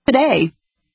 today.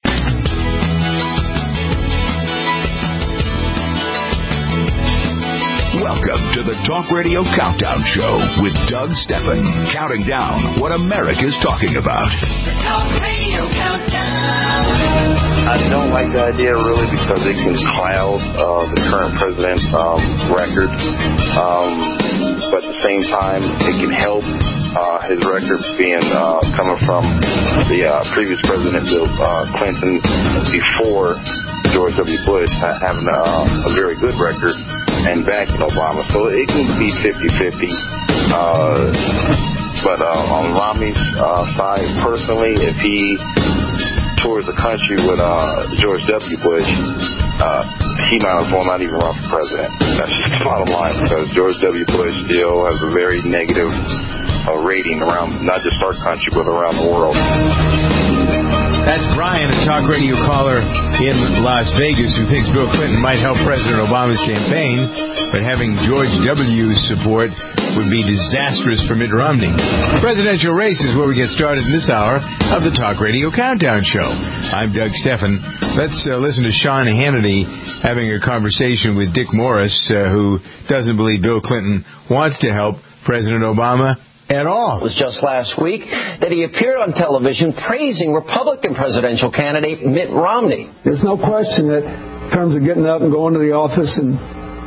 Welcome to the Talk Radio Countdown Show with Doug Stephan, counting down what America's talking about. The Talk Radio Countdown. I don't like the idea really because it can cloud the current president's record. But at the same time, it can help his record being coming from the previous president, Bill Clinton, before George W. Bush, having a very good record and backing Obama. So it can be 50-50. But on Romney's side, personally, if he tours the country with George W. Bush, he might as well not even run for president. That's just the bottom line, because George W. Bush still has a very negative rating around not just our country, but around the world. That's Brian, a talk radio caller in Las Vegas, who thinks Bill Clinton might help President Obama's campaign, but having George W.'s support would be disastrous for Mitt Romney. Presidential race is where we get started in this hour of the Talk Radio Countdown Show. I'm Doug Stephan. Let's listen to Sean Hannity having a conversation with Dick Morris, who doesn't believe Bill Clinton wants to help President Obama at all. It was just last week that he appeared on television praising Republican presidential candidate Mitt Romney. There's no question that in terms of getting up and going to the office and,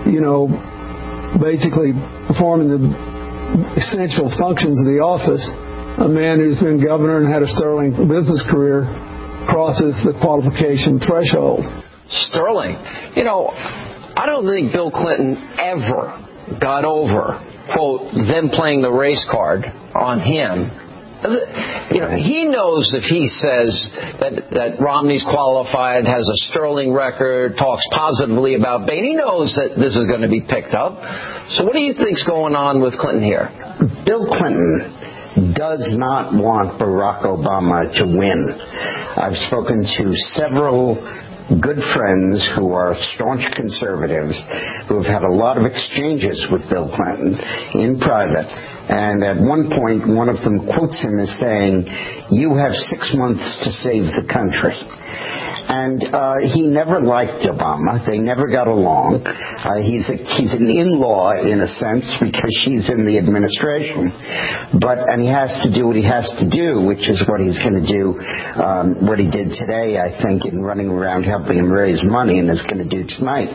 basically performing the essential functions of the office, a man who's been governor and had a sterling business career crosses the qualification threshold. Sterling. I don't think Bill Clinton ever got over, quote, them playing the race card on him. He knows if he says that Romney's qualified, has a sterling record, talks positively about Bain, he knows that this is going to be picked up. So what do you think's going on with Clinton here? Bill Clinton does not want Barack Obama to win. I've spoken to several good friends who are staunch conservatives who have had a lot of exchanges with Bill Clinton in private. And at one point, one of them quotes him as saying, "You have 6 months to save the country." And he never liked Obama. They never got along. He's an in-law in a sense because she's in the administration. And he has to do what he has to do, which is what he's going to do, what he did today, I think, in running around helping him raise money, and is going to do tonight.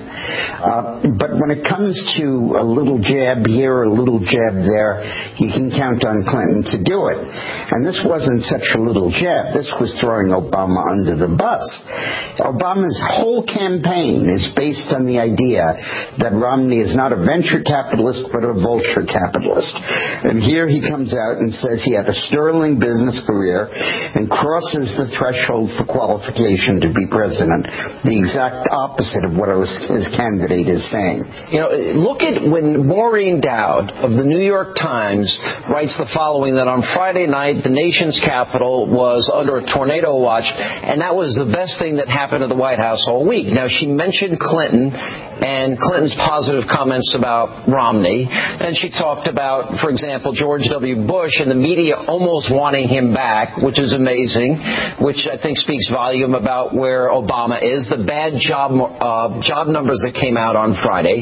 But when it comes to a little jab here or a little jab there, you can count on Clinton to do it. And this wasn't such a little jab. This was throwing Obama under the bus. Obama's whole campaign is based on the idea that Romney is not a venture capitalist but a vulture capitalist. And here he comes out and says he had a sterling business career and crosses the threshold for qualification to be president. The exact opposite of what his candidate is saying. Look at when Maureen Dowd of the New York Times writes the following, that on Friday night the nation's capital was under a tornado watch, and that was the best thing that happened at the White House all week. Now, she mentioned Clinton and Clinton's positive comments about Romney. And she talked about, for example, George W. Bush and the media almost wanting him back, which is amazing, which I think speaks volume about where Obama is. The bad job numbers that came out on Friday.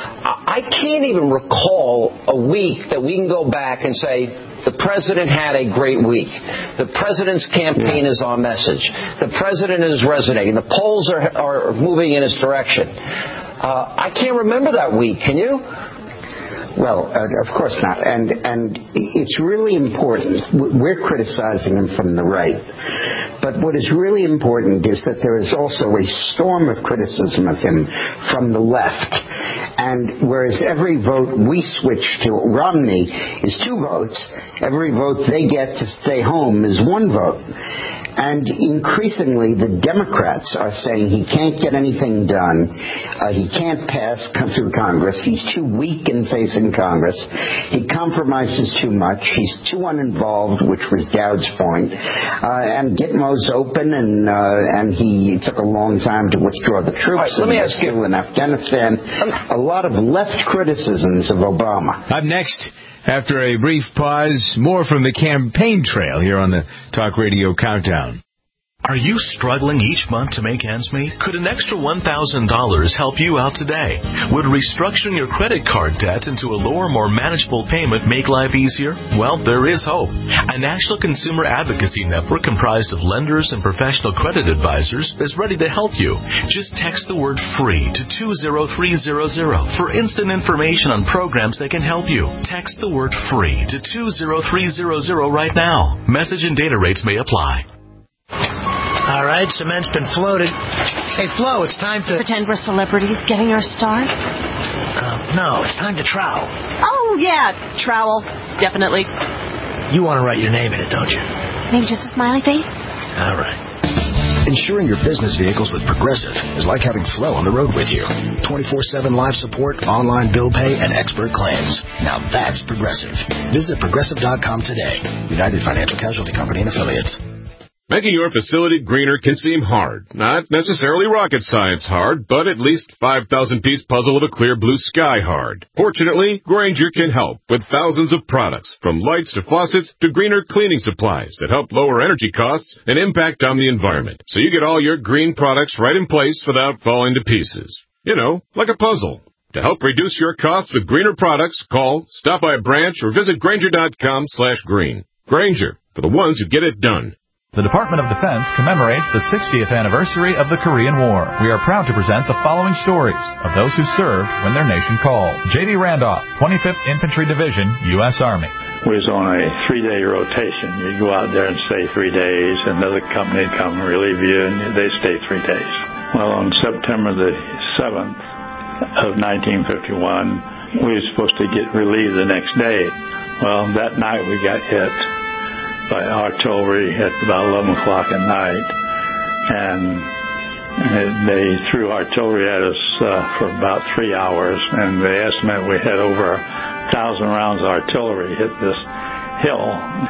I can't even recall a week that we can go back and say, the president had a great week. The president's campaign is on message. The president is resonating. The polls are moving in his direction. I can't remember that week. Can you? Well, of course not. And it's really important. We're criticizing him from the right. But what is really important is that there is also a storm of criticism of him from the left. And whereas every vote we switch to Romney is 2 votes, every vote they get to stay home is 1 vote. And increasingly, the Democrats are saying he can't get anything done. He can't pass through Congress. He's too weak in facing Congress. He compromises too much. He's too uninvolved, which was Dowd's point. And Gitmo's open, and he took a long time to withdraw the troops. Right, let me ask you. In Afghanistan, a lot of left criticisms of Obama. Up next, after a brief pause, more from the campaign trail here on the Talk Radio Countdown. Are you struggling each month to make ends meet? Could an extra $1,000 help you out today? Would restructuring your credit card debt into a lower, more manageable payment make life easier? Well, there is hope. A national consumer advocacy network comprised of lenders and professional credit advisors is ready to help you. Just text the word FREE to 20300 for instant information on programs that can help you. Text the word FREE to 20300 right now. Message and data rates may apply. All right, cement's been floated. Hey, Flo, it's time to... Pretend we're celebrities getting our stars? No, it's time to trowel. Oh, yeah, trowel. Definitely. You want to write your name in it, don't you? Maybe just a smiley face? All right. Insuring your business vehicles with Progressive is like having Flo on the road with you. 24/7 live support, online bill pay, and expert claims. Now that's Progressive. Visit Progressive.com today. United Financial Casualty Company and Affiliates. Making your facility greener can seem hard. Not necessarily rocket science hard, but at least 5,000-piece puzzle of a clear blue sky hard. Fortunately, Grainger can help with thousands of products, from lights to faucets to greener cleaning supplies that help lower energy costs and impact on the environment. So you get all your green products right in place without falling to pieces. You know, like a puzzle. To help reduce your costs with greener products, call, stop by a branch, or visit Grainger.com/green. Grainger, for the ones who get it done. The Department of Defense commemorates the 60th anniversary of the Korean War. We are proud to present the following stories of those who served when their nation called. J.D. Randolph, 25th Infantry Division, U.S. Army. We was on a 3-day rotation. You go out there and stay 3 days, another company would come and relieve you, and they stay 3 days. Well, on September the 7th of 1951, we were supposed to get relieved the next day. Well, that night we got hit by artillery at about 11 o'clock at night, and they threw artillery at us for about 3 hours, and they estimate we had over 1,000 rounds of artillery hit this hill,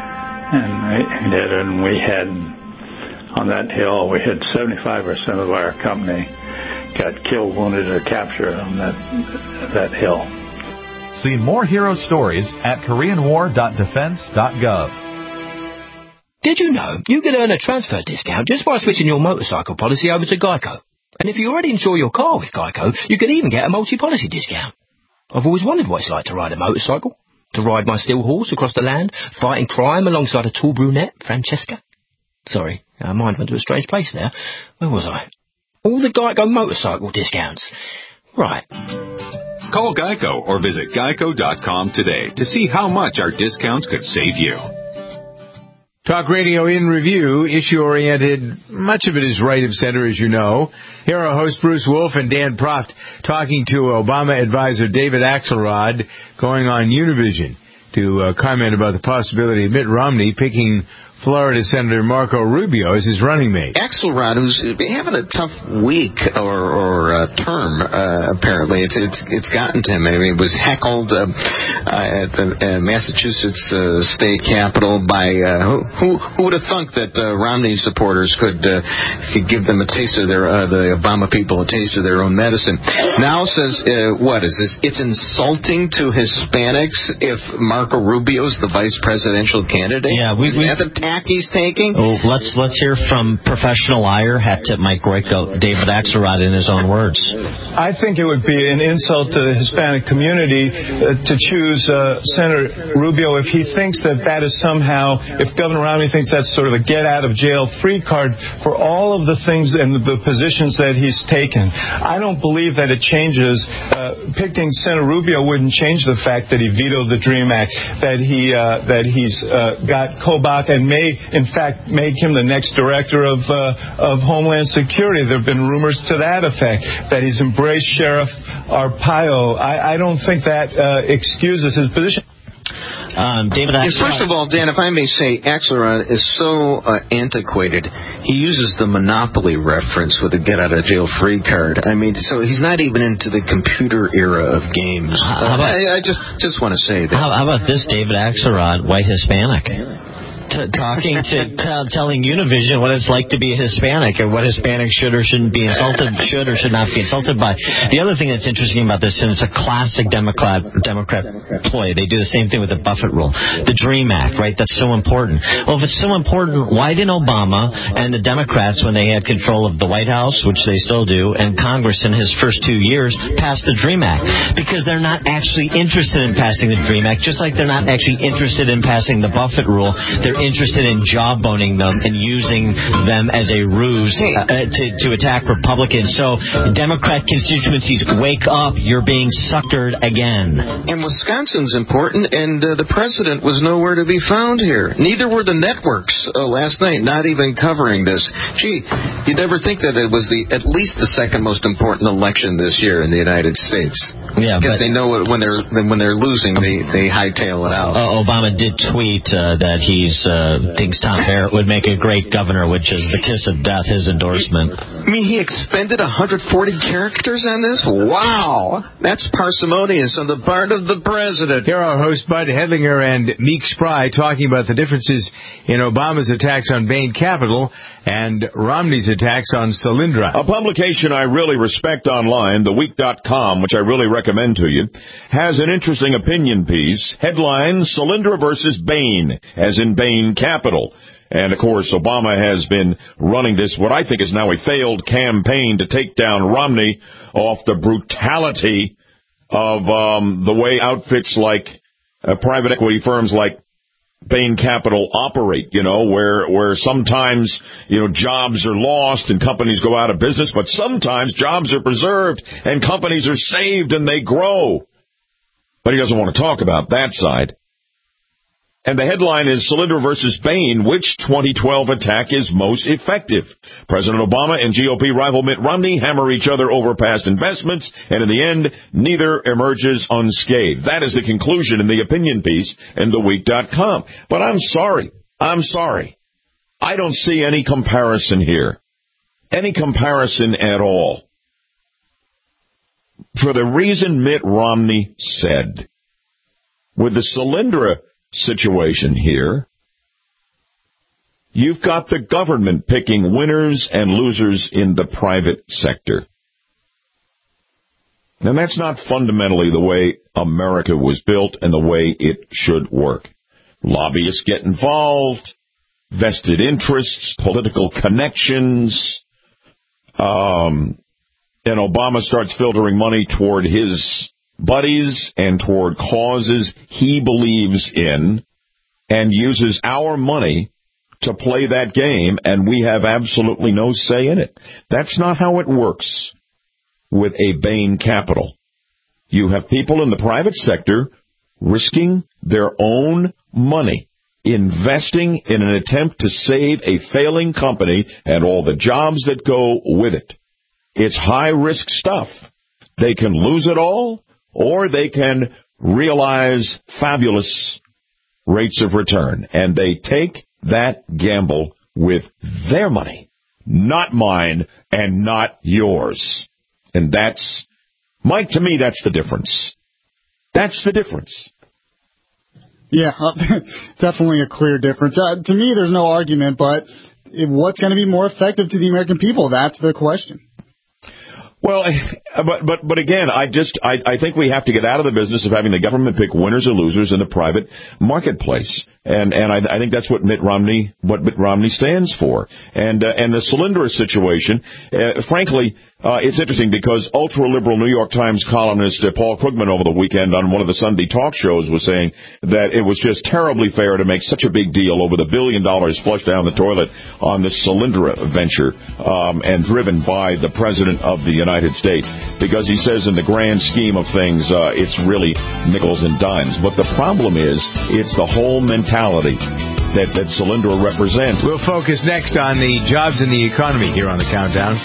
and we had, on that hill, we had 75% of our company got killed, wounded, or captured on that hill. See more hero stories at KoreanWar.defense.gov. Did you know you can earn a transfer discount just by switching your motorcycle policy over to Geico? And if you already insure your car with Geico, you can even get a multi-policy discount. I've always wondered what it's like to ride a motorcycle, to ride my steel horse across the land, fighting crime alongside a tall brunette, Francesca. Sorry, my mind went to a strange place there. Where was I? All the Geico motorcycle discounts. Right. Call Geico or visit Geico.com today to see how much our discounts could save you. Talk Radio in Review, issue-oriented. Much of it is right of center, as you know. Here are hosts Bruce Wolf and Dan Proft talking to Obama advisor David Axelrod, going on Univision to comment about the possibility of Mitt Romney picking Florida Senator Marco Rubio as his running mate. Axelrod, who's having a tough week or term, apparently. It's gotten to him. I mean, it was heckled at the Massachusetts state capitol by who would have thunk that Romney supporters could give them a taste of the Obama people a taste of their own medicine. Now says, what is this? It's insulting to Hispanics if Marco Rubio is the vice presidential candidate. Yeah, is that the tack he's taking? Oh, let's hear from professional liar, hat tip Mike Royko, David Axelrod in his own words. I think it would be an insult to the Hispanic community to choose Senator Rubio if he thinks that is somehow, if Governor Romney thinks that's sort of a get-out-of-jail-free card for all of the things and the positions that he's taken. I don't believe that it changes. Picking Senator Rubio wouldn't change the fact that he vetoed the DREAM Act, that he's got Kobach and may, in fact, make him the next director of Homeland Security. There have been rumors to that effect, that he's embraced Sheriff Arpaio. I don't think that excuses his position. David Axelrod. First of all, Dan, if I may say, Axelrod is so antiquated. He uses the Monopoly reference with a get-out-of-jail-free card. I mean, so he's not even into the computer era of games. I just want to say that. How about this, David Axelrod, white Hispanic? telling Univision what it's like to be a Hispanic and what Hispanics should or shouldn't be insulted, should or should not be insulted by. The other thing that's interesting about this, and it's a classic Democrat ploy. They do the same thing with the Buffett rule, the DREAM Act, right? That's so important. Well, if it's so important, why didn't Obama and the Democrats, when they had control of the White House, which they still do, and Congress in his first 2 years, pass the DREAM Act? Because they're not actually interested in passing the DREAM Act, just like they're not actually interested in passing the Buffett rule. They're interested in jawboning them and using them as a ruse to attack Republicans. So Democrat constituencies, wake up. You're being suckered again. And Wisconsin's important, and the president was nowhere to be found here. Neither were the networks last night, not even covering this. Gee, you'd never think that it was at least the second most important election this year in the United States. Yeah, because they know when they're losing, they hightail it out. Obama did tweet that he thinks Tom Barrett would make a great governor, which is the kiss of death, his endorsement. I mean, he expended 140 characters on this? Wow! That's parsimonious on the part of the president. Here are host Bud Hedlinger and Meek Spry talking about the differences in Obama's attacks on Bain Capital and Romney's attacks on Solyndra. A publication I really respect online, theweek.com, which I really recommend to you, has an interesting opinion piece. Headline, Solyndra versus Bain, as in Bain Capital. And, of course, Obama has been running this, what I think is now a failed campaign to take down Romney off the brutality of the way outfits like private equity firms like Bain Capital operate, where sometimes, jobs are lost and companies go out of business, but sometimes jobs are preserved and companies are saved and they grow. But he doesn't want to talk about that side. And the headline is Solyndra versus Bain, which 2012 attack is most effective? President Obama and GOP rival Mitt Romney hammer each other over past investments, and in the end, neither emerges unscathed. That is the conclusion in the opinion piece in theweek.com. But I'm sorry. I don't see any comparison here. Any comparison at all. For the reason Mitt Romney said, with the Solyndra situation here, you've got the government picking winners and losers in the private sector. And that's not fundamentally the way America was built and the way it should work. Lobbyists get involved, vested interests, political connections, and Obama starts filtering money toward his buddies and toward causes he believes in and uses our money to play that game, and we have absolutely no say in it. That's not how it works with a Bain Capital. You have people in the private sector risking their own money, investing in an attempt to save a failing company and all the jobs that go with it. It's high-risk stuff. They can lose it all, or they can realize fabulous rates of return. And they take that gamble with their money, not mine and not yours. And that's, Mike, to me, that's the difference. That's the difference. Yeah, definitely a clear difference. To me, there's no argument, but what's going to be more effective to the American people? That's the question. Well, but again, I think we have to get out of the business of having the government pick winners or losers in the private marketplace. And I think that's what Mitt Romney stands for. And the Solyndra situation, frankly, it's interesting because ultra-liberal New York Times columnist Paul Krugman over the weekend on one of the Sunday talk shows was saying that it was just terribly fair to make such a big deal over the $1 billion flushed down the toilet on this Solyndra venture, and driven by the President of the United States, because he says in the grand scheme of things, it's really nickels and dimes. But the problem is, it's the whole mentality that Solyndra represents. We'll focus next on the jobs in the economy here on the Countdown.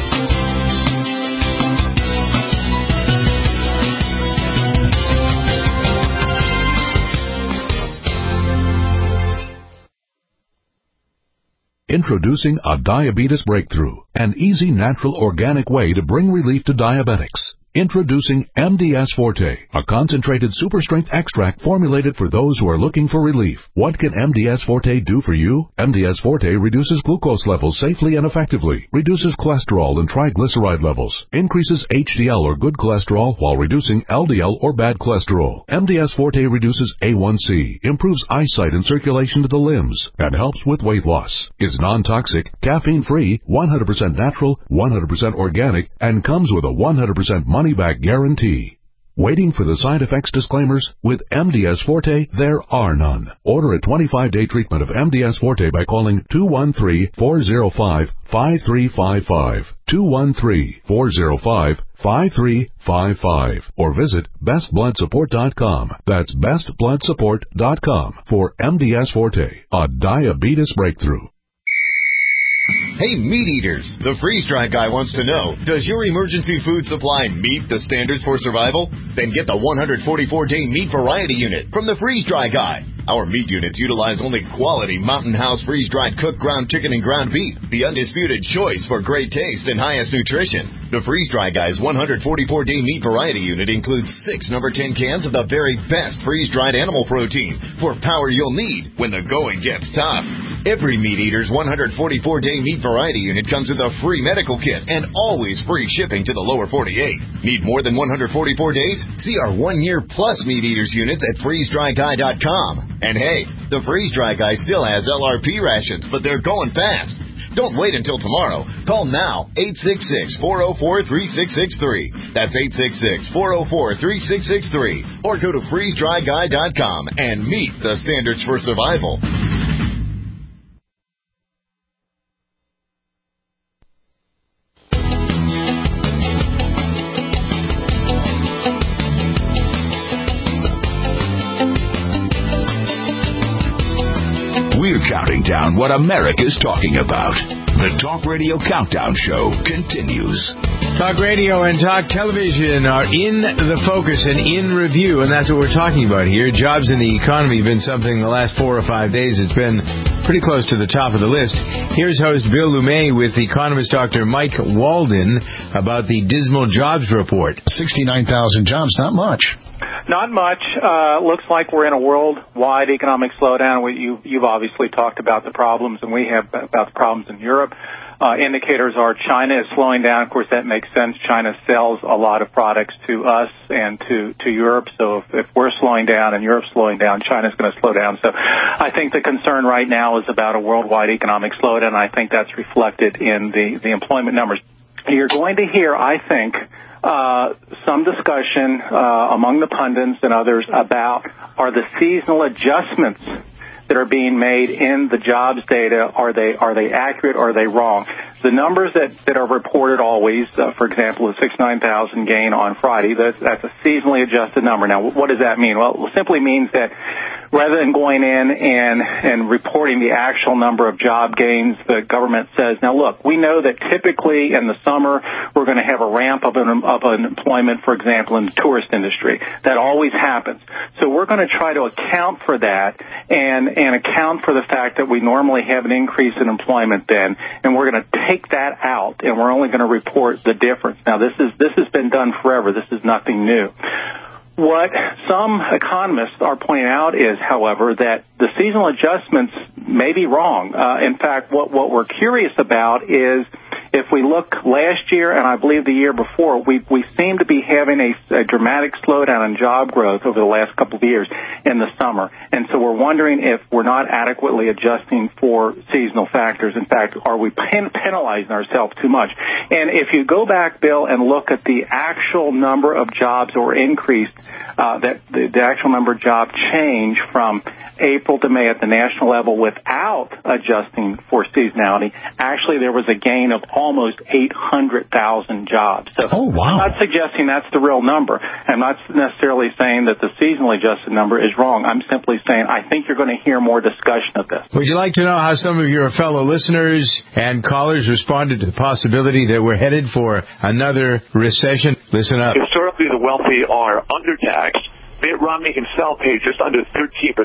Introducing a diabetes breakthrough, an easy, natural, organic way to bring relief to diabetics. Introducing MDS Forte, a concentrated super strength extract formulated for those who are looking for relief. What can MDS Forte do for you? MDS Forte reduces glucose levels safely and effectively, reduces cholesterol and triglyceride levels, increases HDL or good cholesterol while reducing LDL or bad cholesterol. MDS Forte reduces A1C, improves eyesight and circulation to the limbs, and helps with weight loss. Is non-toxic, caffeine-free, 100% natural, 100% organic, and comes with a 100% money-back guarantee. Waiting for the side effects disclaimers? With MDS Forte, there are none. Order a 25-day treatment of MDS Forte by calling 213-405-5355, 213-405-5355, or visit bestbloodsupport.com. That's bestbloodsupport.com for MDS Forte, a diabetes breakthrough. Hey, meat eaters, the freeze-dry guy wants to know, does your emergency food supply meet the standards for survival? Then get the 144-day meat variety unit from the freeze-dry guy. Our meat units utilize only quality Mountain House freeze-dried cooked ground chicken and ground beef, the undisputed choice for great taste and highest nutrition. The freeze-dry guy's 144-day meat variety unit includes 6 number 10 cans of the very best freeze-dried animal protein for power you'll need when the going gets tough. Every meat eater's 144-day meat variety unit comes with a free medical kit and always free shipping to the lower 48. Need more than 144 days? See our 1-year plus meat eaters units at freezedryguy.com. And hey, the freeze-dry guy still has LRP rations, but they're going fast. Don't wait until tomorrow. Call now, 866-404-3663. That's 866-404-3663. Or go to freezedryguy.com and meet the standards for survival. We're counting down what America's talking about. The Talk Radio Countdown Show continues. Talk radio and talk television are in the focus and in review, and that's what we're talking about here. Jobs in the economy have been something the last 4 or 5 days. It's been pretty close to the top of the list. Here's host Bill Lumé with economist Dr. Mike Walden about the dismal jobs report. 69,000 jobs, not much. Not much. Looks like we're in a worldwide economic slowdown. You've obviously talked about the problems, and we have about the problems in Europe. Indicators are China is slowing down. Of course, that makes sense. China sells a lot of products to us and to Europe. So if we're slowing down and Europe's slowing down, China's going to slow down. So I think the concern right now is about a worldwide economic slowdown. I think that's reflected in the employment numbers. You're going to hear, I think, some discussion among the pundits and others about are the seasonal adjustments that are being made in the jobs data, are they accurate or are they wrong? The numbers that are reported always, for example, the 69,000 gain on Friday, that's a seasonally adjusted number. Now, what does that mean? Well, it simply means that rather than going in and reporting the actual number of job gains, the government says, now look, we know that typically in the summer we're going to have a ramp of unemployment, for example, in the tourist industry. That always happens. So we're going to try to account for that and account for the fact that we normally have an increase in employment then, and we're going to take that out, and we're only going to report the difference. Now, this has been done forever. This is nothing new. What some economists are pointing out is, however, that the seasonal adjustments may be wrong. In fact, what we're curious about is if we look last year and I believe the year before, we seem to be having a dramatic slowdown in job growth over the last couple of years in the summer. And so we're wondering if we're not adequately adjusting for seasonal factors. In fact, are we penalizing ourselves too much? And if you go back, Bill, and look at the actual number of jobs that were increased, that the actual number of jobs changed from April to May at the national level without adjusting for seasonality, actually there was a gain of almost 800,000 jobs. So I'm not suggesting that's the real number. I'm not necessarily saying that the seasonally adjusted number is wrong. I'm simply saying I think you're going to hear more discussion of this. Would you like to know how some of your fellow listeners and callers responded to the possibility that we're headed for another recession? Listen up. Historically, the wealthy are undertaxed. Mitt Romney himself paid just under 13%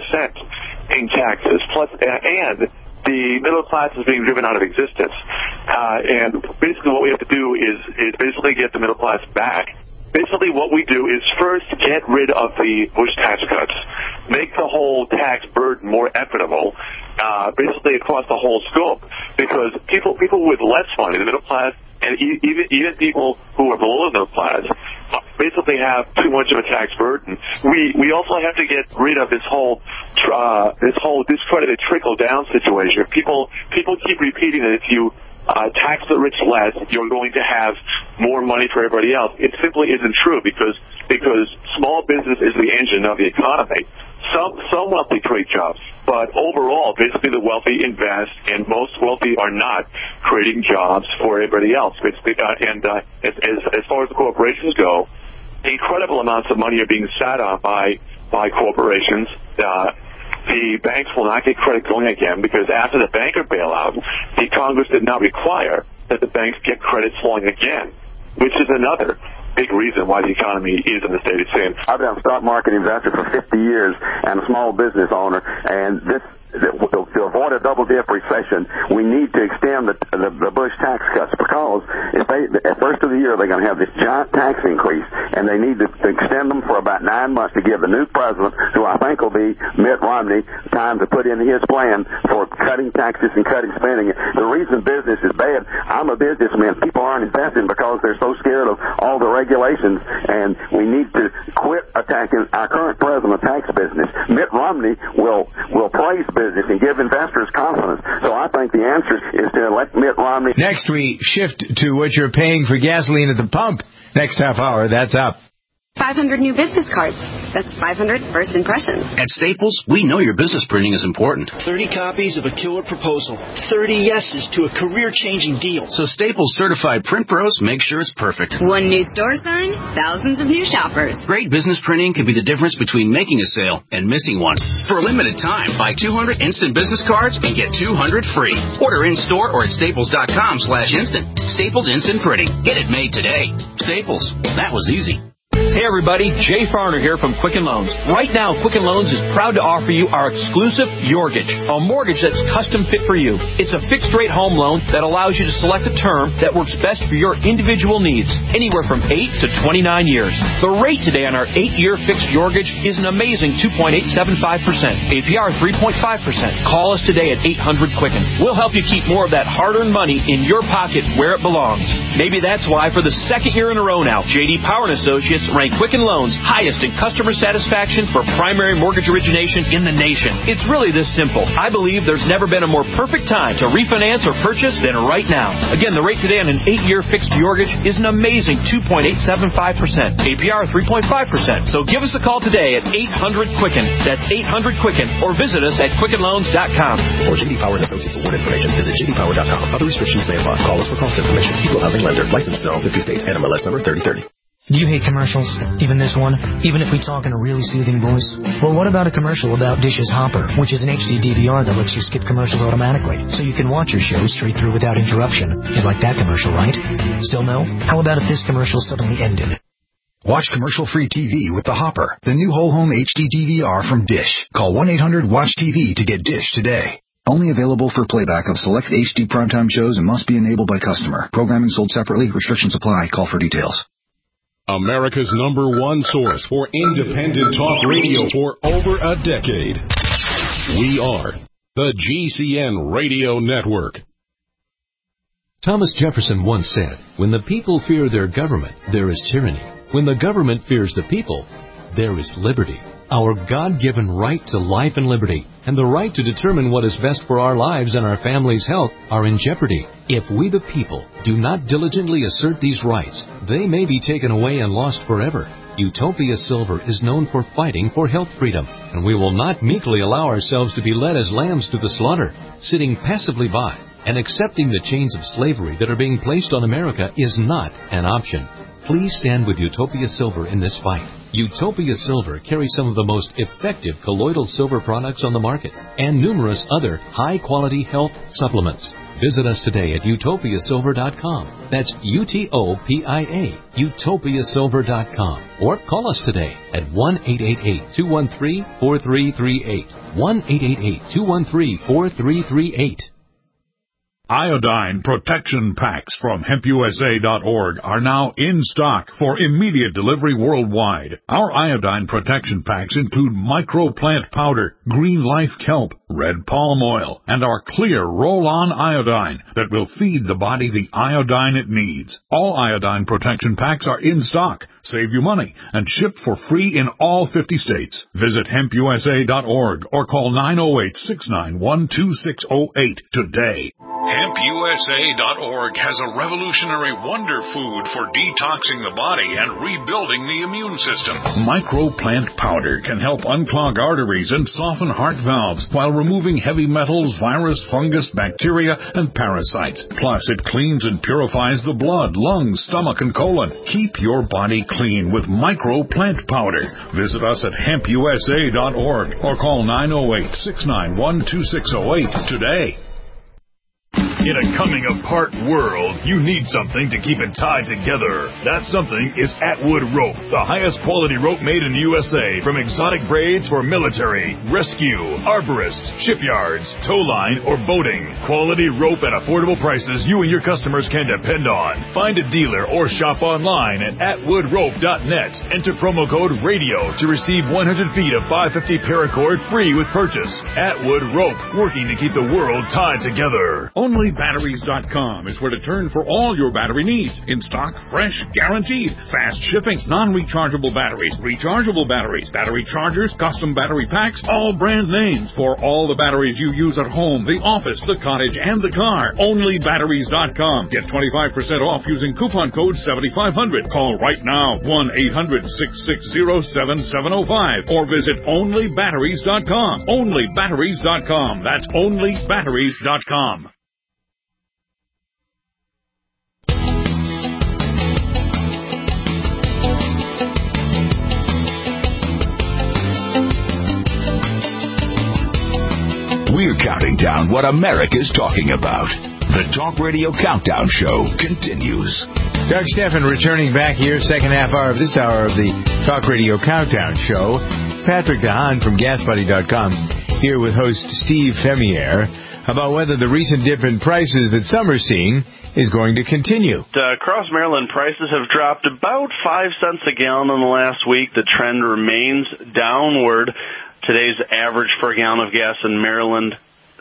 in taxes, and the middle class is being driven out of existence. And basically what we have to do is basically get the middle class back basically what we do is first get rid of the Bush tax cuts, make the whole tax burden more equitable, basically across the whole scope, because people with less money, the middle class, and even people who are below the middle class, basically have too much of a tax burden. We also have to get rid of this whole discredited trickle down situation. People keep repeating that if you tax the rich less, you're going to have more money for everybody else. It simply isn't true because small business is the engine of the economy. Some wealthy create jobs, but overall, basically the wealthy invest, and most wealthy are not creating jobs for everybody else. Basically, as far as the corporations go, incredible amounts of money are being sat on by corporations. The banks will not get credit going again because after the banker bailout, the Congress did not require that the banks get credit flowing again, which is another big reason why the economy is in the state it's in. I've been a stock market investor for 50 years and a small business owner, and to avoid a double-dip recession, we need to extend the Bush tax cuts, because at first of the year they're going to have this giant tax increase, and they need to extend them for about 9 months to give the new president, who I think will be Mitt Romney, time to put in his plan for cutting taxes and cutting spending. The reason business is bad, I'm a businessman. People aren't investing because they're so scared of all the regulations, and we need to quit attacking our current president of tax business. Mitt Romney will praise business and give investors confidence. So I think the answer is to elect Mitt Romney. Next, we shift to what you're paying for gasoline at the pump. Next half hour, that's up. 500 new business cards. That's 500 first impressions. At Staples, we know your business printing is important. 30 copies of a killer proposal. 30 yeses to a career-changing deal. So Staples certified print pros make sure it's perfect. One new store sign, thousands of new shoppers. Great business printing can be the difference between making a sale and missing one. For a limited time, buy 200 instant business cards and get 200 free. Order in-store or at staples.com/instant. Staples Instant Printing. Get it made today. Staples. That was easy. Hey everybody, Jay Farner here from Quicken Loans. Right now, Quicken Loans is proud to offer you our exclusive Yorgage, a mortgage that's custom fit for you. It's a fixed rate home loan that allows you to select a term that works best for your individual needs, anywhere from 8 to 29 years. The rate today on our 8-year fixed Yorgage is an amazing 2.875%, APR 3.5%. Call us today at 800-QUICKEN. We'll help you keep more of that hard-earned money in your pocket where it belongs. Maybe that's why for the second year in a row now, J.D. Power & Associates rank Quicken Loans highest in customer satisfaction for primary mortgage origination in the nation. It's really this simple. I believe there's never been a more perfect time to refinance or purchase than right now. Again, the rate today on an 8-year fixed mortgage is an amazing 2.875%, APR 3.5%. So give us a call today at 800-QUICKEN. That's 800-QUICKEN, or visit us at QuickenLoans.com. For J.D. Power & Associates award information, visit jdpower.com. Other restrictions may apply. Call us for cost information. Equal housing lender. Licensed in all 50 states. NMLS number 3030. Do you hate commercials? Even this one? Even if we talk in a really soothing voice? Well, what about a commercial about Dish's Hopper, which is an HD DVR that lets you skip commercials automatically, so you can watch your show straight through without interruption? You like that commercial, right? Still no? How about if this commercial suddenly ended? Watch commercial-free TV with the Hopper, the new whole home HD DVR from Dish. Call 1-800-WATCH-TV to get Dish today. Only available for playback of select HD primetime shows and must be enabled by customer. Programming sold separately. Restrictions apply. Call for details. America's #1 source for independent talk radio for over a decade. We are the GCN Radio Network. Thomas Jefferson once said, "When the people fear their government, there is tyranny. When the government fears the people, there is liberty." Our God-given right to life and liberty and the right to determine what is best for our lives and our families' health are in jeopardy. If we the people do not diligently assert these rights, they may be taken away and lost forever. Utopia Silver is known for fighting for health freedom, and we will not meekly allow ourselves to be led as lambs to the slaughter. Sitting passively by and accepting the chains of slavery that are being placed on America is not an option. Please stand with Utopia Silver in this fight. Utopia Silver carries some of the most effective colloidal silver products on the market and numerous other high-quality health supplements. Visit us today at utopiasilver.com. That's UTOPIA, utopiasilver.com. Or call us today at 1-888-213-4338. 1-888-213-4338. Iodine protection packs from HempUSA.org are now in stock for immediate delivery worldwide. Our iodine protection packs include microplant powder, green life kelp, red palm oil, and our clear roll-on iodine that will feed the body the iodine it needs. All iodine protection packs are in stock, save you money, and shipped for free in all 50 states. Visit HempUSA.org or call 908-691-2608 today. HempUSA.org has a revolutionary wonder food for detoxing the body and rebuilding the immune system. Microplant powder can help unclog arteries and soften heart valves while removing heavy metals, virus, fungus, bacteria, and parasites. Plus, it cleans and purifies the blood, lungs, stomach, and colon. Keep your body clean with Microplant powder. Visit us at HempUSA.org or call 908-691-2608 today. In a coming-apart world, you need something to keep it tied together. That something is Atwood Rope, the highest quality rope made in the USA, from exotic braids for military, rescue, arborists, shipyards, tow line, or boating. Quality rope at affordable prices you and your customers can depend on. Find a dealer or shop online at atwoodrope.net. Enter promo code RADIO to receive 100 feet of 550 paracord free with purchase. Atwood Rope, working to keep the world tied together. OnlyBatteries.com is where to turn for all your battery needs. In stock, fresh, guaranteed, fast shipping, non-rechargeable batteries, rechargeable batteries, battery chargers, custom battery packs, all brand names for all the batteries you use at home, the office, the cottage, and the car. OnlyBatteries.com. Get 25% off using coupon code 7500. Call right now, 1-800-660-7705, or visit OnlyBatteries.com. OnlyBatteries.com. That's OnlyBatteries.com. We're counting down what America's talking about. The Talk Radio Countdown Show continues. Doug Steffen returning back here, second half hour of this hour of the Talk Radio Countdown Show. Patrick DeHaan from GasBuddy.com here with host Steve Femier about whether the recent dip in prices that some are seeing is going to continue. Across Maryland, prices have dropped about 5 cents a gallon in the last week. The trend remains downward. Today's average for a gallon of gas in Maryland,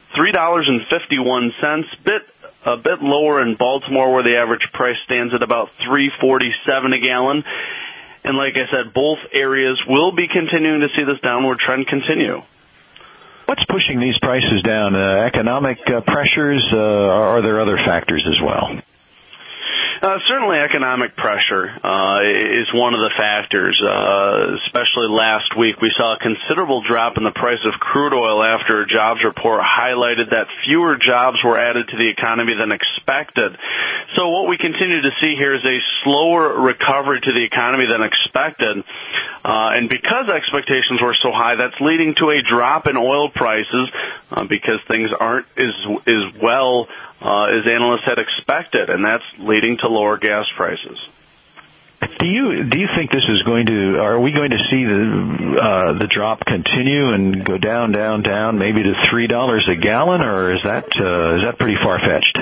$3.51, a bit lower in Baltimore, where the average price stands at about $3.47 a gallon. And like I said, both areas will be continuing to see this downward trend continue. What's pushing these prices down? Economic pressures, or are there other factors as well? Certainly economic pressure is one of the factors. Especially last week, we saw a considerable drop in the price of crude oil after a jobs report highlighted that fewer jobs were added to the economy than expected. So what we continue to see here is a slower recovery to the economy than expected. And because expectations were so high, that's leading to a drop in oil prices because things aren't as well as analysts had expected, and that's leading to lower gas prices. Do you think this is going to? Are we going to see the drop continue and go down, maybe to $3 a gallon, or is that pretty far fetched?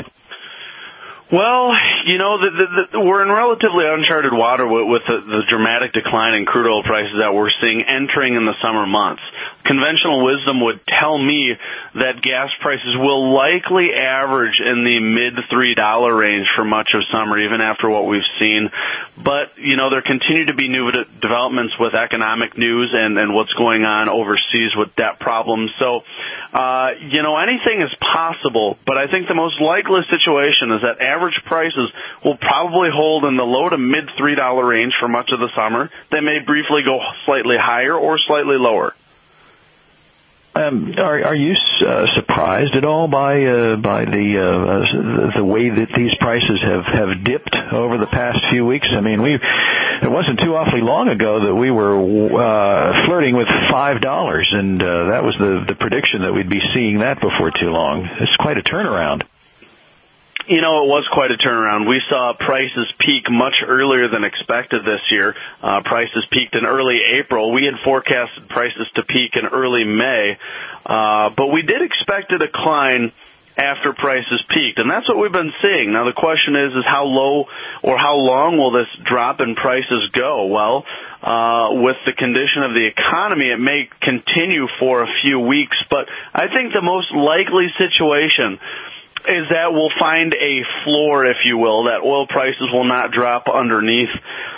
Well, we're in relatively uncharted water with the dramatic decline in crude oil prices that we're seeing entering in the summer months. Conventional wisdom would tell me that gas prices will likely average in the mid-$3 range for much of summer, even after what we've seen. But, there continue to be new developments with economic news and what's going on overseas with debt problems. So, anything is possible, but I think the most likely situation is that average prices will probably hold in the low to mid-$3 range for much of the summer. They may briefly go slightly higher or slightly lower. Are you surprised at all by the way that these prices have dipped over the past few weeks? I mean, it wasn't too awfully long ago that we were flirting with $5, and that was the prediction that we'd be seeing that before too long. It's quite a turnaround. It was quite a turnaround. We saw prices peak much earlier than expected this year. Prices peaked in early April. We had forecasted prices to peak in early May. But we did expect a decline after prices peaked. And that's what we've been seeing. Now, the question is how low or how long will this drop in prices go? Well, with the condition of the economy, it may continue for a few weeks, but I think the most likely situation is that we'll find a floor, if you will, that oil prices will not drop underneath,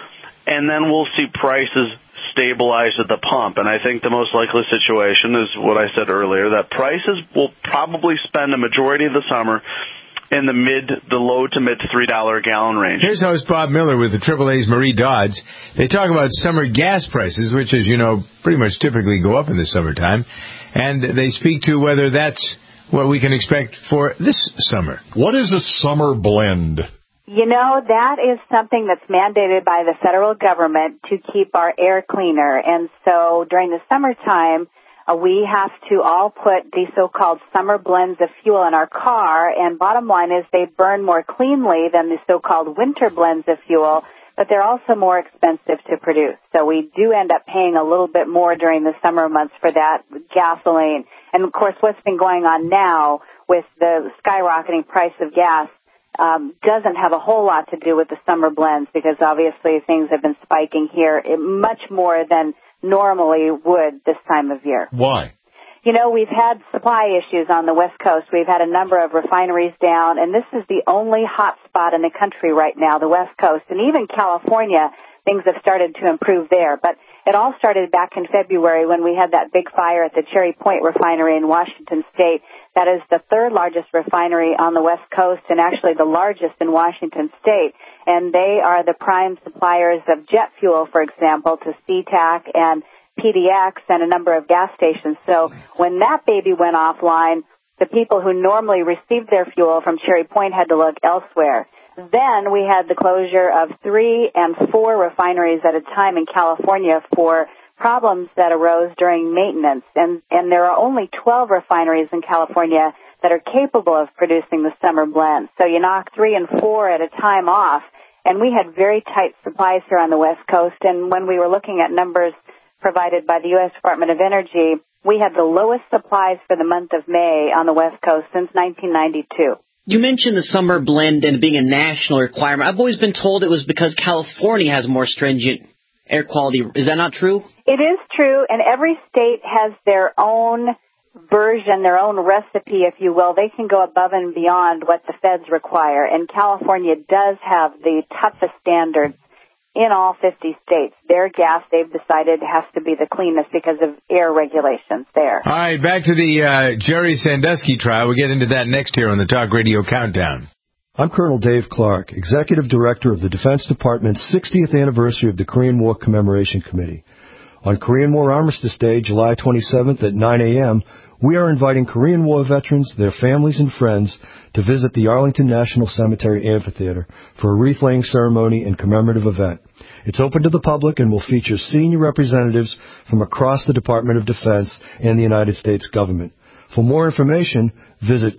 and then we'll see prices stabilize at the pump. And I think the most likely situation is what I said earlier, that prices will probably spend a majority of the summer in the low to mid $3 a gallon range. Here's host Bob Miller with the AAA's Marie Dodds. They talk about summer gas prices, which, as you know, pretty much typically go up in the summertime, and they speak to whether that's what we can expect for this summer. What is a summer blend? You know, that is something that's mandated by the federal government to keep our air cleaner. And so during the summertime, we have to all put these so-called summer blends of fuel in our car. And bottom line is they burn more cleanly than the so-called winter blends of fuel, but they're also more expensive to produce. So we do end up paying a little bit more during the summer months for that gasoline. And, of course, what's been going on now with the skyrocketing price of gas doesn't have a whole lot to do with the summer blends, because obviously things have been spiking here much more than normally would this time of year. Why? You know, we've had supply issues on the West Coast. We've had a number of refineries down, and this is the only hot spot in the country right now, the West Coast. And even California, things have started to improve there. But it all started back in February when we had that big fire at the Cherry Point refinery in Washington State. That is the third largest refinery on the West Coast and actually the largest in Washington State. And they are the prime suppliers of jet fuel, for example, to SeaTac and PDX and a number of gas stations. So when that baby went offline, the people who normally received their fuel from Cherry Point had to look elsewhere. Then we had the closure of 3 and 4 refineries at a time in California for problems that arose during maintenance. And there are only 12 refineries in California that are capable of producing the summer blend. So you knock 3 and 4 at a time off. And we had very tight supplies here on the West Coast. And when we were looking at numbers provided by the U.S. Department of Energy, we had the lowest supplies for the month of May on the West Coast since 1992. You mentioned the summer blend and being a national requirement. I've always been told it was because California has more stringent air quality. Is that not true? It is true, and every state has their own version, their own recipe, if you will. They can go above and beyond what the feds require, and California does have the toughest standards in all 50 states. Their gas, they've decided, has to be the cleanest because of air regulations there. All right, back to the Jerry Sandusky trial. We'll get into that next here on the Talk Radio Countdown. I'm Colonel Dave Clark, Executive Director of the Defense Department's 60th anniversary of the Korean War Commemoration Committee. On Korean War Armistice Day, July 27th at 9 a.m., we are inviting Korean War veterans, their families, and friends to visit the Arlington National Cemetery Amphitheater for a wreath-laying ceremony and commemorative event. It's open to the public and will feature senior representatives from across the Department of Defense and the United States government. For more information, visit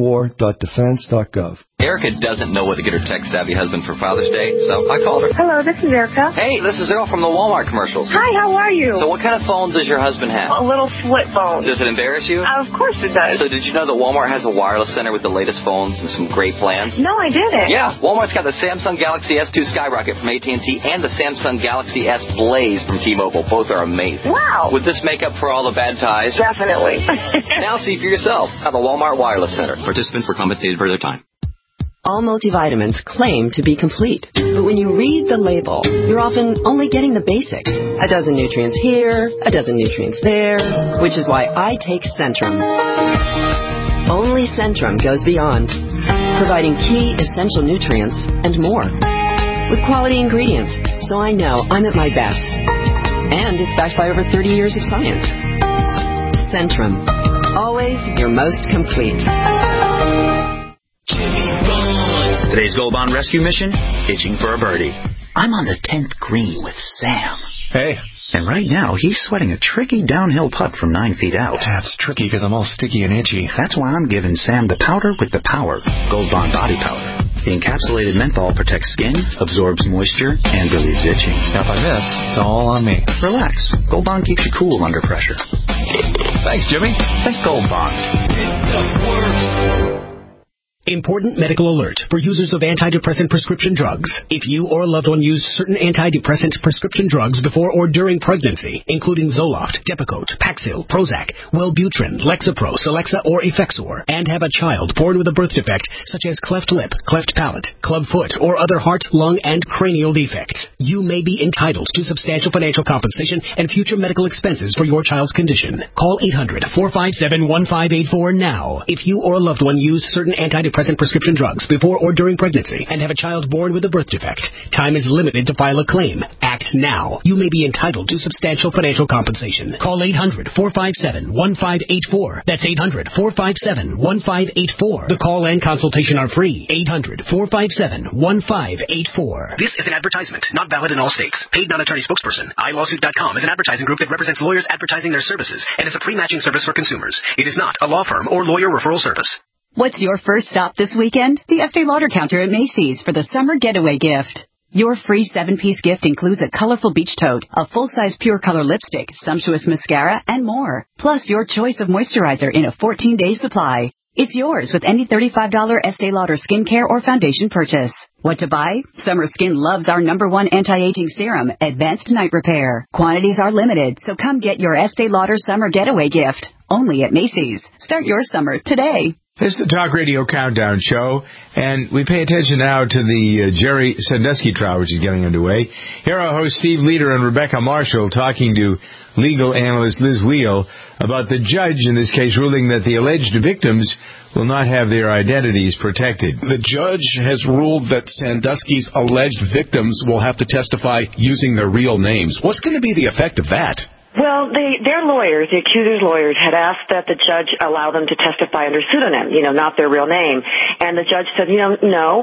koreanwar.defense.gov. Erica doesn't know what to get her tech-savvy husband for Father's Day, so I called her. Hello, this is Erica. Hey, this is Earl from the Walmart commercials. Hi, how are you? So what kind of phone does your husband have? A little flip phone. Does it embarrass you? Of course it does. So did you know that Walmart has a wireless center with the latest phones and some great plans? No, I didn't. Yeah, Walmart's got the Samsung Galaxy S2 Skyrocket from AT&T and the Samsung Galaxy S Blaze from T-Mobile. Both are amazing. Wow. Would this make up for all the bad ties? Definitely. Now see for yourself at the Walmart Wireless Center. Participants were compensated for their time. All multivitamins claim to be complete, but when you read the label, you're often only getting the basics. A dozen nutrients here, a dozen nutrients there, which is why I take Centrum. Only Centrum goes beyond, providing key essential nutrients and more, with quality ingredients, so I know I'm at my best. And it's backed by over 30 years of science. Centrum, always your most complete. Today's Gold Bond rescue mission, itching for a birdie. I'm on the 10th green with Sam. Hey. And right now, he's sweating a tricky downhill putt from 9 feet out. That's tricky because I'm all sticky and itchy. That's why I'm giving Sam the powder with the power, Gold Bond Body Powder. The encapsulated menthol protects skin, absorbs moisture, and relieves itching. Now if I miss, it's all on me. Relax. Gold Bond keeps you cool under pressure. Thanks, Jimmy. Think Gold Bond. This stuff works. Important medical alert for users of antidepressant prescription drugs. If you or a loved one use certain antidepressant prescription drugs before or during pregnancy, including Zoloft, Depakote, Paxil, Prozac, Wellbutrin, Lexapro, Celexa, or Effexor, and have a child born with a birth defect such as cleft lip, cleft palate, club foot, or other heart, lung, and cranial defects, you may be entitled to substantial financial compensation and future medical expenses for your child's condition. Call 800-457-1584 now. If you or a loved one use certain antidepressant prescription drugs before or during pregnancy and have a child born with a birth defect, time is limited to file a claim. Act now. You may be entitled to substantial financial compensation. Call 800-457-1584. That's 800-457-1584. The call and consultation are free. 800-457-1584. This is an advertisement, not valid in all states. Paid non-attorney spokesperson. iLawsuit.com is an advertising group that represents lawyers advertising their services and is a pre-matching service for consumers. It is not a law firm or lawyer referral service. What's your first stop this weekend? The Estee Lauder counter at Macy's for the summer getaway gift. Your free 7-piece gift includes a colorful beach tote, a full-size pure color lipstick, sumptuous mascara, and more. Plus your choice of moisturizer in a 14-day supply. It's yours with any $35 Estee Lauder skincare or foundation purchase. What to buy? Summer Skin loves our #1 anti-aging serum, Advanced Night Repair. Quantities are limited, so come get your Estee Lauder summer getaway gift. Only at Macy's. Start your summer today. This is the Talk Radio Countdown Show, and we pay attention now to the Jerry Sandusky trial, which is getting underway. Here are our hosts Steve Leder and Rebecca Marshall talking to legal analyst Liz Wheel about the judge in this case ruling that the alleged victims will not have their identities protected. The judge has ruled that Sandusky's alleged victims will have to testify using their real names. What's going to be the effect of that? Well, their lawyers, the accuser's lawyers, had asked that the judge allow them to testify under pseudonym, not their real name. And the judge said, no,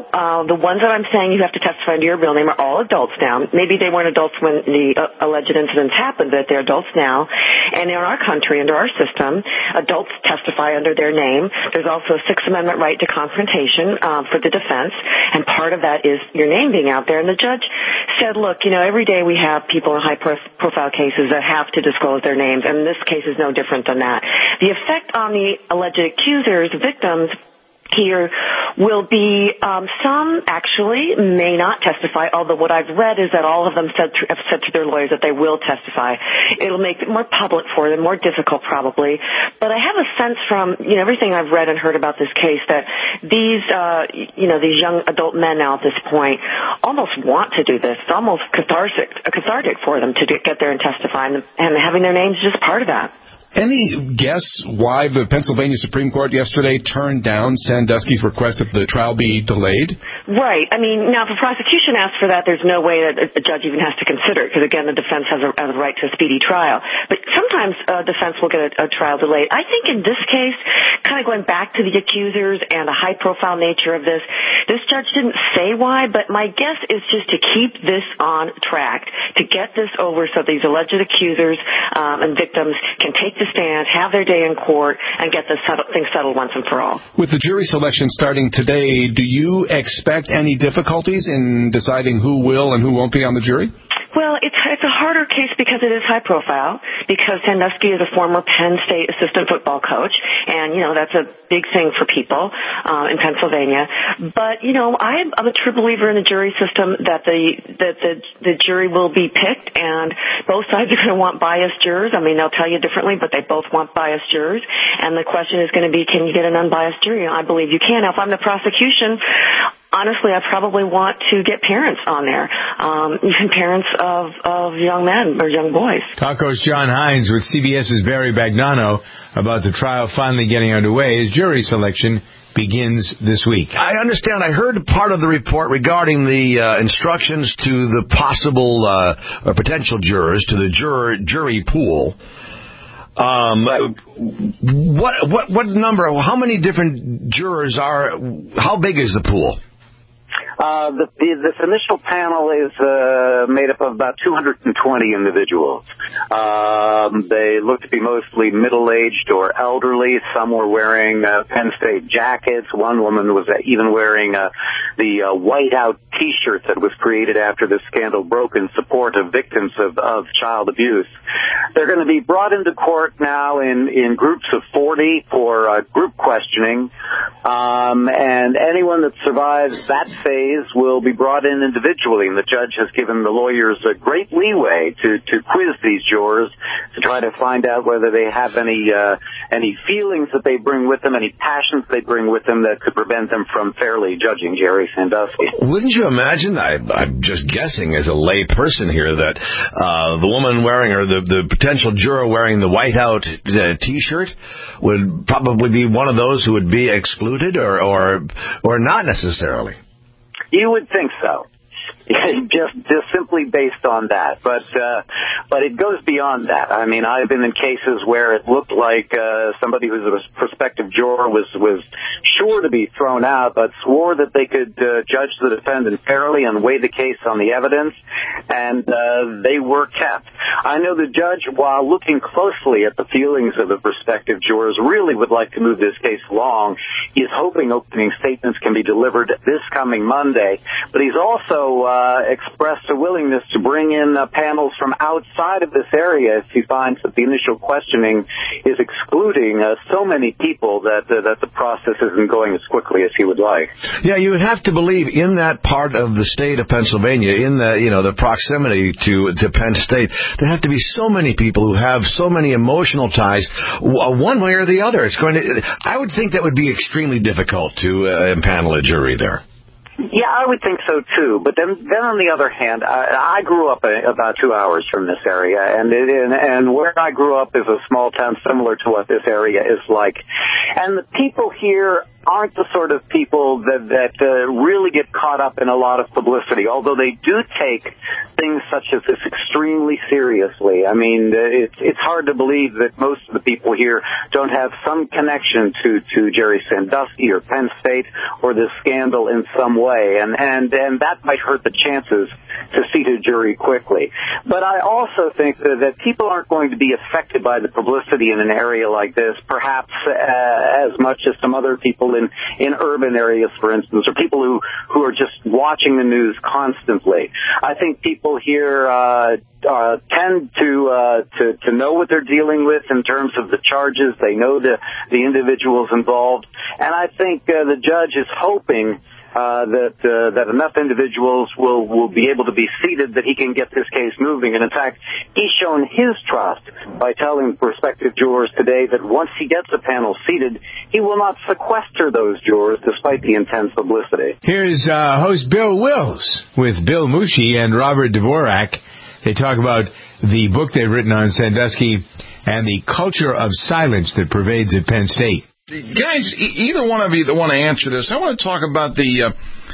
the ones that I'm saying you have to testify under your real name are all adults now. Maybe they weren't adults when the alleged incidents happened, but they're adults now. And in our country, under our system, adults testify under their name. There's also a Sixth Amendment right to confrontation for the defense, and part of that is your name being out there. And the judge said, look, every day we have people in high-profile cases that have to disclose their names, and this case is no different than that. The effect on the alleged accusers, victims, here will be some actually may not testify, although what I've read is that all of them have said to their lawyers that they will testify. It'll make it more public for them, more difficult probably. But I have a sense from everything I've read and heard about this case that these these young adult men now at this point almost want to do this. It's almost cathartic for them to get there and testify, and having their names is just part of that. Any guess why the Pennsylvania Supreme Court yesterday turned down Sandusky's request that the trial be delayed? Right. Now if the prosecution asks for that, there's no way that a judge even has to consider it, because again, the defense has a right to a speedy trial. But sometimes defense will get a trial delayed. I think in this case, kind of going back to the accusers and the high-profile nature of this judge didn't say why, but my guess is just to keep this on track, to get this over so these alleged accusers and victims can take the stand, have their day in court, and get this thing settled once and for all. With the jury selection starting today, do you expect any difficulties in deciding who will and who won't be on the jury? Well, it's a harder case because it is high profile, because Sandusky is a former Penn State assistant football coach, and, that's a big thing for people in Pennsylvania. But, I'm a true believer in the jury system that the jury will be picked, and both sides are going to want biased jurors. They'll tell you differently, but they both want biased jurors. And the question is going to be, can you get an unbiased jury? I believe you can. Now, if I'm the prosecution, honestly, I probably want to get parents on there, even parents of young men or young boys. Talk host John Hines with CBS's Barry Bagnano about the trial finally getting underway as jury selection begins this week. I understand. I heard part of the report regarding the instructions to the possible or potential jurors, to the jury pool. What number? How many different jurors are? How big is the pool? This initial panel is made up of about 220 individuals. They look to be mostly middle-aged or elderly. Some were wearing Penn State jackets. One woman was even wearing the whiteout T-shirt that was created after the scandal broke in support of victims of child abuse. They're going to be brought into court now in groups of 40 for group questioning, and anyone that survives that phase will be brought in individually. And the judge has given the lawyers a great leeway to quiz these jurors to try to find out whether they have any feelings that they bring with them, any passions they bring with them that could prevent them from fairly judging Jerry Sandusky. Wouldn't you imagine, I'm just guessing as a lay person here, that the woman wearing, or the potential juror wearing the whiteout T-shirt would probably be one of those who would be excluded, or not necessarily? You would think so. just simply based on that, but it goes beyond that. I mean, I've been in cases where it looked like somebody who's a prospective juror was sure to be thrown out, but swore that they could judge the defendant fairly and weigh the case on the evidence, and they were kept. I know the judge, while looking closely at the feelings of the prospective jurors, really would like to move this case along. He's hoping opening statements can be delivered this coming Monday, but he's also expressed a willingness to bring in panels from outside of this area if he finds that the initial questioning is excluding so many people that the process isn't going as quickly as he would like. Yeah, you would have to believe in that part of the state of Pennsylvania, in the proximity to Penn State, there have to be so many people who have so many emotional ties, one way or the other. I would think that would be extremely difficult to impanel a jury there. Yeah, I would think so too. But then on the other hand, I grew up about 2 hours from this area, and where I grew up is a small town similar to what this area is like. And the people here aren't the sort of people that really get caught up in a lot of publicity, although they do take things such as this extremely seriously. I mean, it's hard to believe that most of the people here don't have some connection to Jerry Sandusky or Penn State or this scandal in some way, and that might hurt the chances to seat a jury quickly. But I also think that people aren't going to be affected by the publicity in an area like this, perhaps as much as some other people in urban areas, for instance, or people who are just watching the news constantly. I think people here tend to know what they're dealing with in terms of the charges. They know the individuals involved, and I think the judge is hoping that enough individuals will be able to be seated that he can get this case moving. And in fact, he's shown his trust by telling prospective jurors today that once he gets a panel seated, he will not sequester those jurors despite the intense publicity. Here's host Bill Wills with Bill Mushi and Robert Dvorak. They talk about the book they've written on Sandusky and the culture of silence that pervades at Penn State. Guys, either one of you that want to answer this, I want to talk about the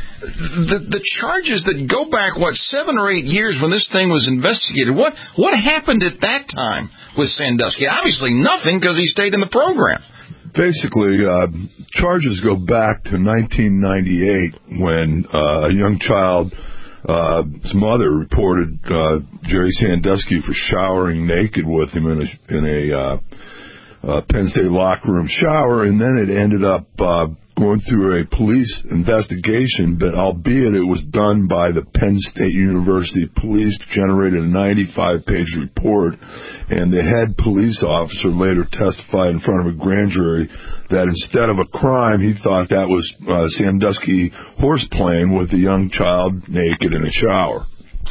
charges that go back, 7 or 8 years when this thing was investigated. What happened at that time with Sandusky? Obviously nothing, because he stayed in the program. Basically, charges go back to 1998 when a young child's mother reported Jerry Sandusky for showering naked with him in a Penn State locker room shower, and then it ended up going through a police investigation, but albeit it was done by the Penn State University Police, generated a 95-page report, and the head police officer later testified in front of a grand jury that instead of a crime, he thought that was Sandusky horseplaying with a young child naked in a shower.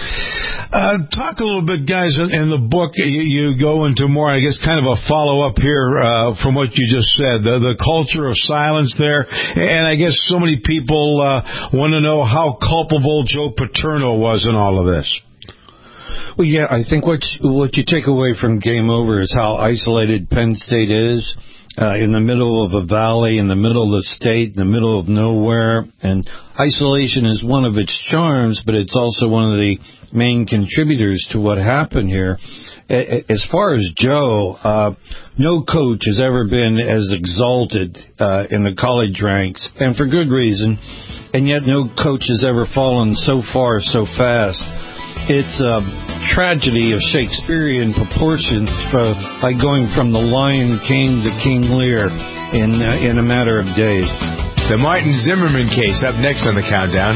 Talk a little bit, guys, in the book you go into more, I guess, kind of a follow-up here from what you just said, the culture of silence there, and I guess so many people want to know how culpable Joe Paterno was in all of this. Well, yeah, I think what you take away from Game Over is how isolated Penn State is. In the middle of a valley, in the middle of the state, in the middle of nowhere. And isolation is one of its charms, but it's also one of the main contributors to what happened here. As far as Joe, no coach has ever been as exalted in the college ranks, and for good reason, and yet no coach has ever fallen so far so fast. It's a tragedy of Shakespearean proportions by going from the Lion King to King Lear in a matter of days. The Martin Zimmerman case up next on the countdown.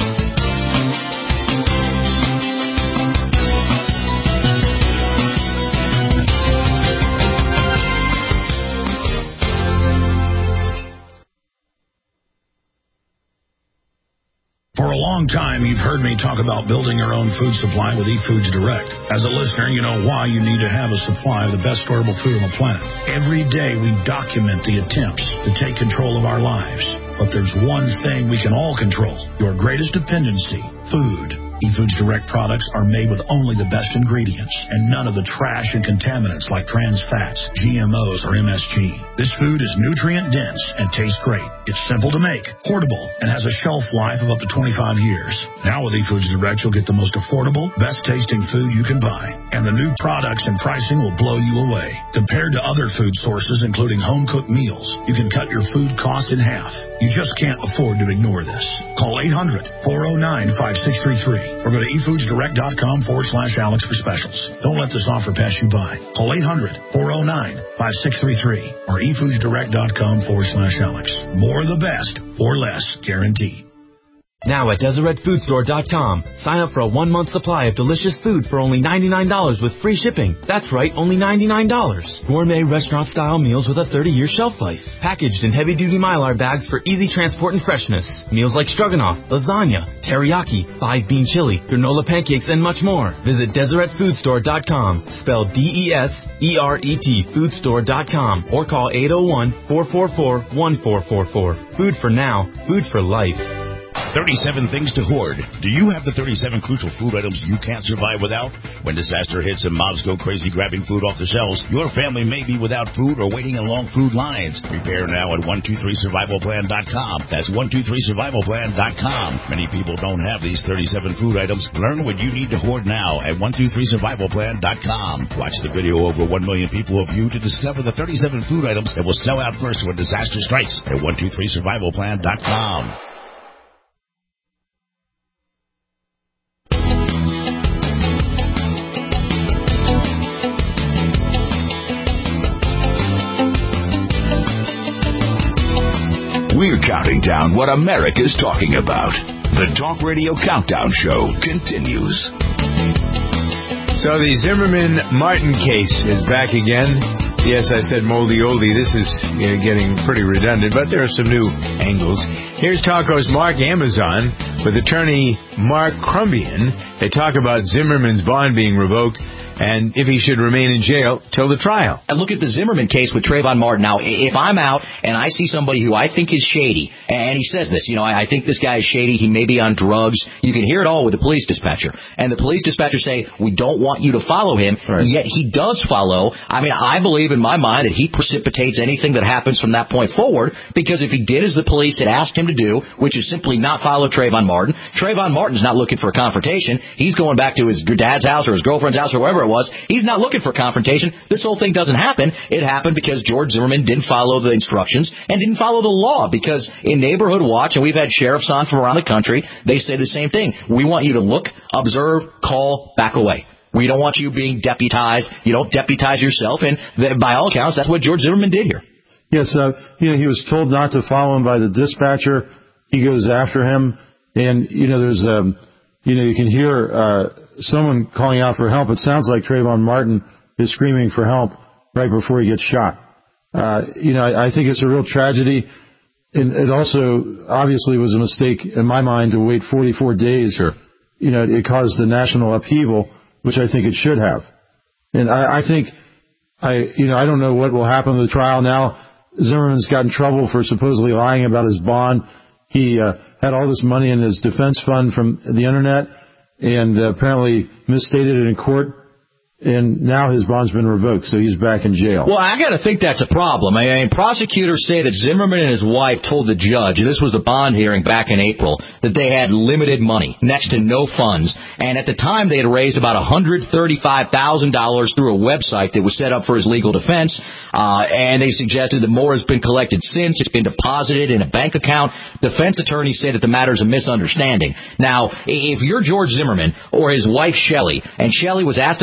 For a long time, you've heard me talk about building your own food supply with eFoods Direct. As a listener, you know why you need to have a supply of the best storable food on the planet. Every day, we document the attempts to take control of our lives. But there's one thing we can all control, your greatest dependency, food. eFoods Direct products are made with only the best ingredients and none of the trash and contaminants like trans fats, GMOs, or MSG. This food is nutrient-dense and tastes great. It's simple to make, portable, and has a shelf life of up to 25 years. Now with eFoods Direct, you'll get the most affordable, best-tasting food you can buy. And the new products and pricing will blow you away. Compared to other food sources, including home-cooked meals, you can cut your food cost in half. You just can't afford to ignore this. Call 800-409-5633 or go to efoodsdirect.com/Alex for specials. Don't let this offer pass you by. Call 800-409-5633 or efoodsdirect.com/Alex. More of the best for less, guaranteed. Now at DeseretFoodStore.com, sign up for a 1-month supply of delicious food for only $99 with free shipping. That's right, only $99. Gourmet restaurant-style meals with a 30-year shelf life. Packaged in heavy-duty Mylar bags for easy transport and freshness. Meals like stroganoff, lasagna, teriyaki, 5-bean chili, granola pancakes, and much more. Visit DeseretFoodStore.com, spelled DESERET Foodstore.com, or call 801-444-1444. Food for now, food for life. 37 things to hoard. Do you have the 37 crucial food items you can't survive without? When disaster hits and mobs go crazy grabbing food off the shelves, your family may be without food or waiting in long food lines. Prepare now at 123survivalplan.com. That's 123survivalplan.com. Many people don't have these 37 food items. Learn what you need to hoard now at 123survivalplan.com. Watch the video over 1 million people have viewed to discover the 37 food items that will sell out first when disaster strikes at 123survivalplan.com. We're counting down what America's talking about. The Talk Radio Countdown Show continues. So the Zimmerman-Martin case is back again. Yes, I said moldy oldie. This is getting pretty redundant, but there are some new angles. Here's Talko's Mark Amazon with attorney Mark Crumbian. They talk about Zimmerman's bond being revoked and if he should remain in jail till the trial. And look at the Zimmerman case with Trayvon Martin. Now, if I'm out and I see somebody who I think is shady, and he says this, I think this guy is shady, he may be on drugs, you can hear it all with the police dispatcher. And the police dispatcher say, we don't want you to follow him, right. Yet he does follow. I believe in my mind that he precipitates anything that happens from that point forward, because if he did as the police had asked him to do, which is simply not follow Trayvon Martin's not looking for a confrontation. He's going back to his dad's house or his girlfriend's house or wherever it was. He's not looking for confrontation. This whole thing doesn't happen. It happened because George Zimmerman didn't follow the instructions and didn't follow the law, because in Neighborhood Watch, and we've had sheriffs on from around the country, they say the same thing. We want you to look, observe, call, back away. We don't want you being deputized. You don't deputize yourself, and by all accounts, that's what George Zimmerman did here. Yes, he was told not to follow him by the dispatcher. He goes after him, and there's you can hear someone calling out for help. It sounds like Trayvon Martin is screaming for help right before he gets shot. I think it's a real tragedy. And it also obviously was a mistake in my mind to wait 44 days. Sure. It caused a national upheaval, which I think it should have. And I think, I don't know what will happen to the trial now. Zimmerman's got in trouble for supposedly lying about his bond. He had all this money in his defense fund from the internet and apparently misstated it in court. And now his bond's been revoked, so he's back in jail. Well, I got to think that's a problem. Prosecutors say that Zimmerman and his wife told the judge, and this was the bond hearing back in April, that they had limited money, next to no funds. And at the time, they had raised about $135,000 through a website that was set up for his legal defense. And they suggested that more has been collected since. It's been deposited in a bank account. Defense attorneys say that the matter is a misunderstanding. Now, if you're George Zimmerman or his wife, Shelley, and Shelley was asked about the website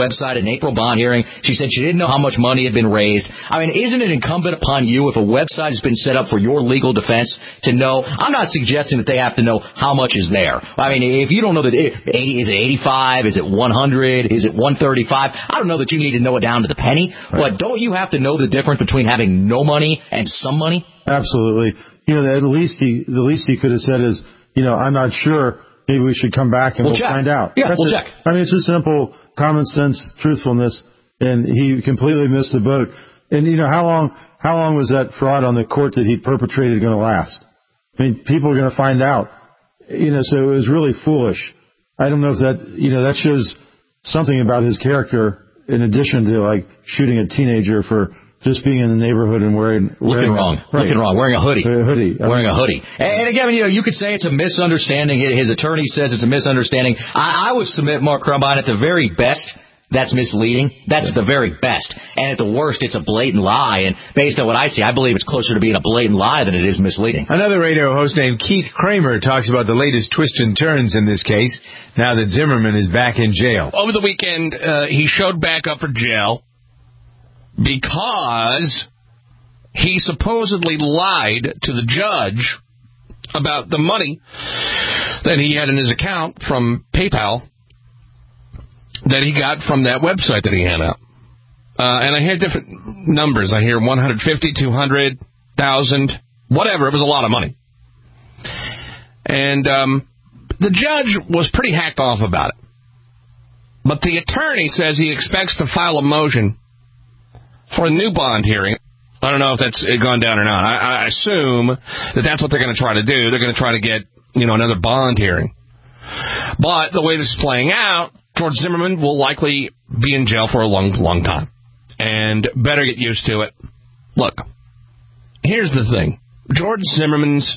website an April bond hearing. She said she didn't know how much money had been raised. I mean, isn't it incumbent upon you, if a website has been set up for your legal defense, to know? I'm not suggesting that they have to know how much is there. I mean, if you don't know that, is it 85? Is it 100? Is it 135? I don't know that you need to know it down to the penny, but don't you have to know the difference between having no money and some money? Absolutely. The least he could have said is, I'm not sure. Maybe we should come back and we'll find out. Yeah, we'll check. I mean, it's just simple, common sense, truthfulness, and he completely missed the boat. And how long was that fraud on the court that he perpetrated going to last? I mean, people are going to find out. So it was really foolish. I don't know if that shows something about his character, in addition to like shooting a teenager for just being in the neighborhood and looking wrong, wearing a hoodie. Wearing a hoodie. And again, you could say it's a misunderstanding. His attorney says it's a misunderstanding. I would submit, Mark Crumbine, at the very best, that's misleading. That's the very best. And at the worst, it's a blatant lie. And based on what I see, I believe it's closer to being a blatant lie than it is misleading. Another radio host named Keith Kramer talks about the latest twists and turns in this case, now that Zimmerman is back in jail. Over the weekend, he showed back up for jail because he supposedly lied to the judge about the money that he had in his account from PayPal that he got from that website that he had out. And I hear different numbers. I hear 150, 200, 1,000, whatever. It was a lot of money. And the judge was pretty hacked off about it. But the attorney says he expects to file a motion for a new bond hearing. I don't know if that's gone down or not. I assume that that's what they're going to try to do. They're going to try to get, another bond hearing. But the way this is playing out, George Zimmerman will likely be in jail for a long, long time. And better get used to it. Look, here's the thing. George Zimmerman's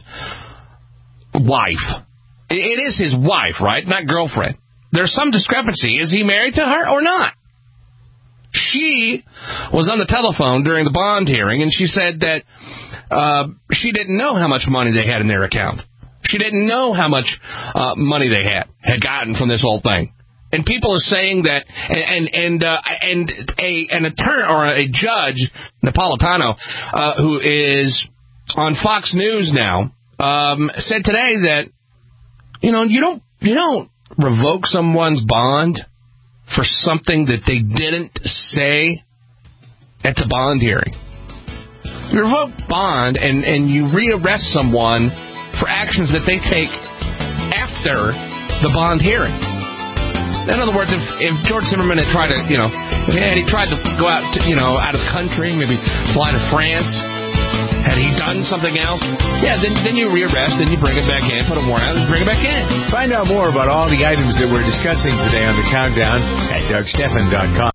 wife. It is his wife, right? Not girlfriend. There's some discrepancy. Is he married to her or not? She was on the telephone during the bond hearing, and she said that she didn't know how much money they had in their account. She didn't know how much money they had gotten from this whole thing. And people are saying that, and an attorney or a judge, Napolitano, who is on Fox News now, said today that you don't revoke someone's bond for something that they didn't say at the bond hearing. You revoke bond and you rearrest someone for actions that they take after the bond hearing. In other words, if George Zimmerman had tried to, he tried to go out, out of the country, maybe fly to France, had he done something else? Yeah, then you rearrest, then you bring it back in, put a warrant out, and bring it back in. Find out more about all the items that we're discussing today on the Countdown at DougStephan.com.